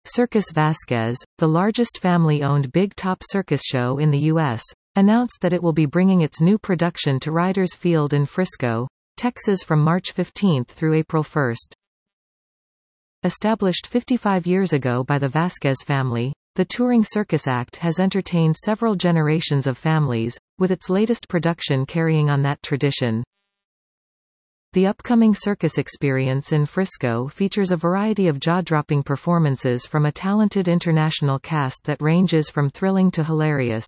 Circus Vasquez, the largest family-owned big-top circus show in the U.S., announced that it will be bringing its new production to Riders Field in Frisco, Texas from March 15 through April 1. Established 55 years ago by the Vasquez family, the touring circus act has entertained several generations of families, with its latest production carrying on that tradition. The upcoming circus experience in Frisco features a variety of jaw-dropping performances from a talented international cast that ranges from thrilling to hilarious.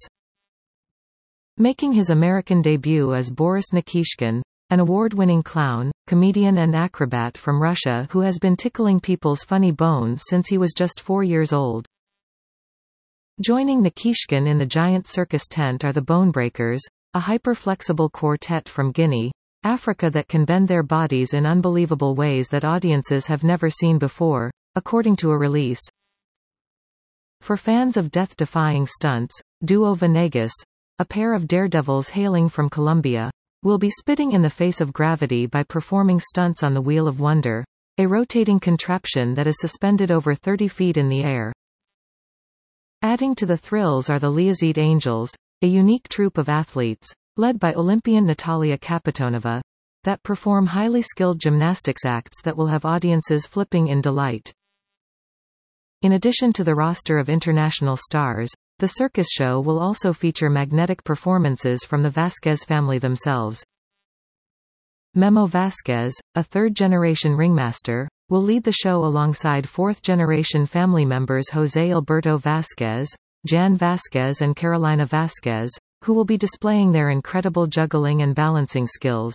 Making his American debut as Boris Nikishkin, an award-winning clown, comedian and acrobat from Russia who has been tickling people's funny bones since he was just 4 years old. Joining Nikishkin in the giant circus tent are the Bonebreakers, a hyper-flexible quartet from Guinea, Africa that can bend their bodies in unbelievable ways that audiences have never seen before, according to a release. For fans of death-defying stunts, Duo Venegas, a pair of daredevils hailing from Colombia, will be spitting in the face of gravity by performing stunts on the Wheel of Wonder, a rotating contraption that is suspended over 30 feet in the air. Adding to the thrills are the Liazite Angels, a unique troupe of athletes, led by Olympian Natalia Kapitonova, that perform highly skilled gymnastics acts that will have audiences flipping in delight. In addition to the roster of international stars, the circus show will also feature magnetic performances from the Vasquez family themselves. Memo Vasquez, a third-generation ringmaster, will lead the show alongside fourth-generation family members José Alberto Vasquez, Jan Vasquez and Carolina Vasquez, who will be displaying their incredible juggling and balancing skills.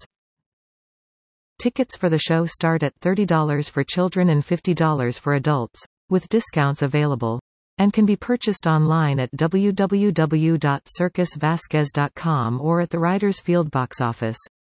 Tickets for the show start at $30 for children and $50 for adults, with discounts available, and can be purchased online at www.circusvasquez.com or at the Riders Field box office.